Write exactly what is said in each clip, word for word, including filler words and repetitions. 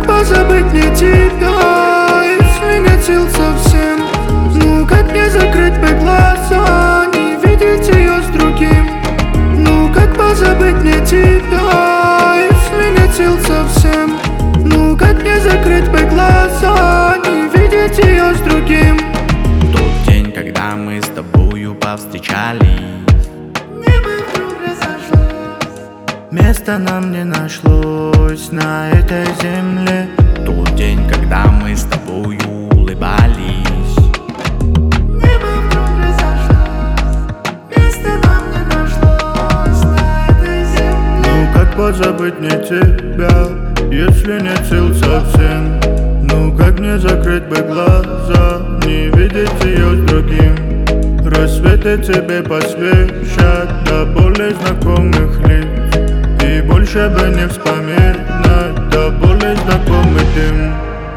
позабыть мне тебя, если нет сил совсем? Ну как мне закрыть бы глаза, не видеть ее с другим? Ну как позабыть мне тебя, если нет сил совсем? Ну как мне закрыть бы глаза, не видеть ее с другим? Тот день, когда мы с тобою повстречались, небо вдруг разошлось, место нам не нашлось на этой земле. Тот день, когда мы с тобою улыбались, небо вдруг разошлось, место нам не нашлось на этой земле. ну как позабыть мне тебя, если нет сил совсем? Ну как мне закрыть бы глаза, не видеть ее с другим? Рассветы тебе посвящат до более знакомых лиц, и больше бы не вспоминать до более знакомый дым.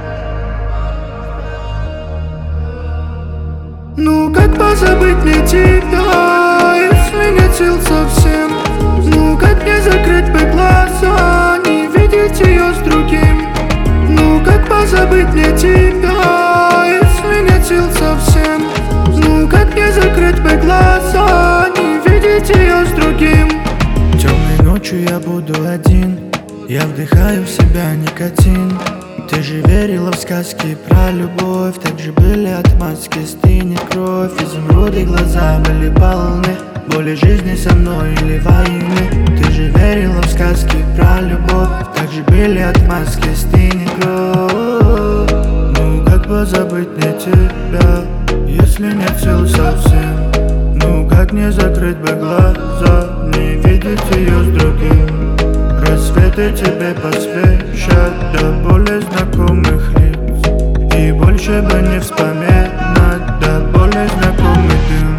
Ну как позабыть мне тебя, если нет сил совсем? Ну как мне закрыть бы глаза, не видеть ее с другим? Ну как позабыть мне тебя, если нет сил совсем? Ну как мне закрыть бы глаза, не видеть ее с другим? Темной ночью я буду один, я вдыхаю в себя никотин. Ты же верила в сказки про любовь, так же были отмазки, стынет кровь. Изумруды глаза были полны боли жизни со мной или войны. Ты же верила в сказки про любовь, так же были отмазки, стынет кровь. Ну как позабыть мне тебя, если нет сил совсем? Ну как не закрыть бы глаза, не видеть ее с другим? Рассветы тебе посвящат до более знакомых лиц, и больше бы не вспоминать до более знакомый дым.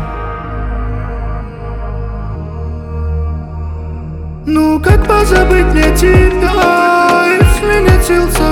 Ну как позабыть мне тебя, если нет сил совсем?